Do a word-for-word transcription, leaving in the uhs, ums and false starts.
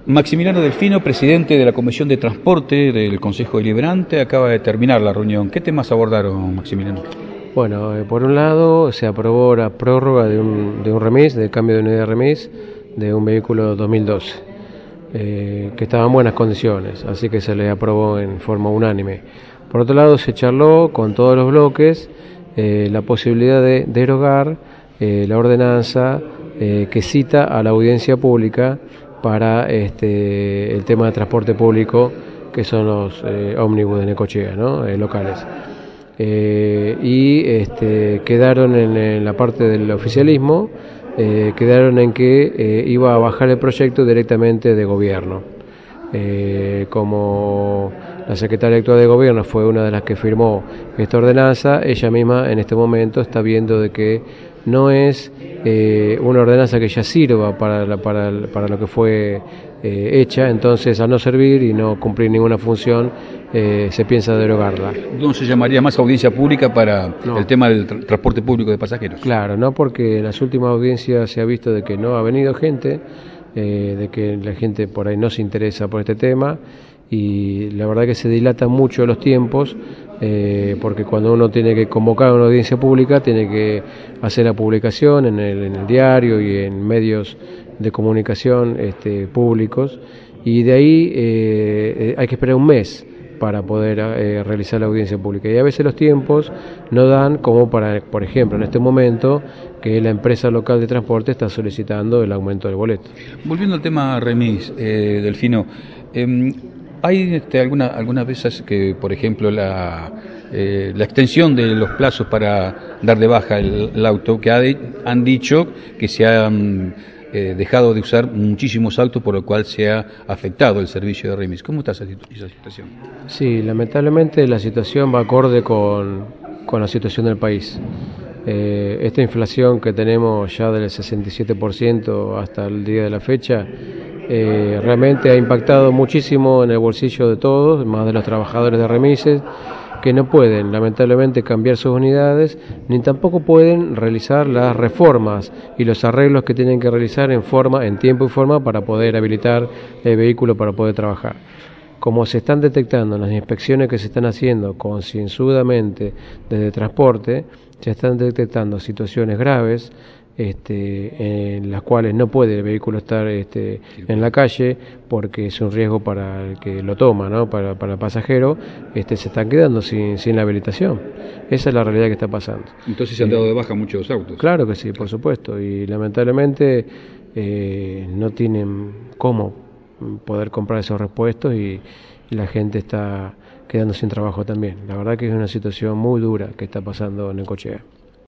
Maximiliano Delfino, presidente de la Comisión de Transporte del Consejo Deliberante, acaba de terminar la reunión. ¿Qué temas abordaron, Maximiliano? Bueno, eh, por un lado se aprobó la prórroga de un, de un remis, de cambio de unidad de remis, de un vehículo dos mil doce, eh, que estaba en buenas condiciones, así que se le aprobó en forma unánime. Por otro lado se charló con todos los bloques eh, la posibilidad de derogar eh, la ordenanza eh, que cita a la audiencia pública para este, el tema de transporte público, que son los eh, ómnibus de Necochea, ¿no? eh, locales. Eh, y este, quedaron en, en la parte del oficialismo, eh, quedaron en que eh, iba a bajar el proyecto directamente de gobierno. Eh, como la secretaria actual de gobierno fue una de las que firmó esta ordenanza, ella misma en este momento está viendo de que no es eh, una ordenanza que ya sirva para, la, para, para lo que fue eh, hecha, entonces al no servir y no cumplir ninguna función, eh, se piensa derogarla. ¿No se llamaría más audiencia pública para no. el tema del tra transporte público de pasajeros? Claro, no, porque en las últimas audiencias se ha visto de que no ha venido gente, eh, de que la gente por ahí no se interesa por este tema, y la verdad que se dilatan mucho los tiempos, eh, porque cuando uno tiene que convocar una audiencia pública tiene que hacer la publicación en el, en el diario y en medios de comunicación este, públicos, y de ahí eh, hay que esperar un mes para poder eh, realizar la audiencia pública, y a veces los tiempos no dan, como para, por ejemplo, en este momento que la empresa local de transporte está solicitando el aumento del boleto. Volviendo al tema remis, eh, Delfino, eh, hay este, alguna, algunas veces que, por ejemplo, la, eh, la extensión de los plazos para dar de baja el, el auto, que ha de, han dicho que se han eh, dejado de usar muchísimos autos, por lo cual se ha afectado el servicio de remis. ¿Cómo está esa, esa situación? Sí, lamentablemente la situación va acorde con, con la situación del país. Eh, esta inflación que tenemos ya del sesenta y siete por ciento hasta el día de la fecha, Eh, realmente ha impactado muchísimo en el bolsillo de todos, más de los trabajadores de remises, que no pueden lamentablemente cambiar sus unidades, ni tampoco pueden realizar las reformas y los arreglos que tienen que realizar en forma, en tiempo y forma, para poder habilitar el vehículo para poder trabajar. Como se están detectando en las inspecciones que se están haciendo concienzudamente desde transporte, se están detectando situaciones graves, Este, en las cuales no puede el vehículo estar este, en la calle porque es un riesgo para el que lo toma, ¿no? para, para el pasajero, este, se están quedando sin, sin la habilitación. Esa es la realidad que está pasando. Entonces se han dado de baja muchos autos. Claro que sí, por supuesto, y lamentablemente eh, no tienen cómo poder comprar esos repuestos, y, y la gente está quedando sin trabajo también. La verdad que es una situación muy dura que está pasando en Necochea.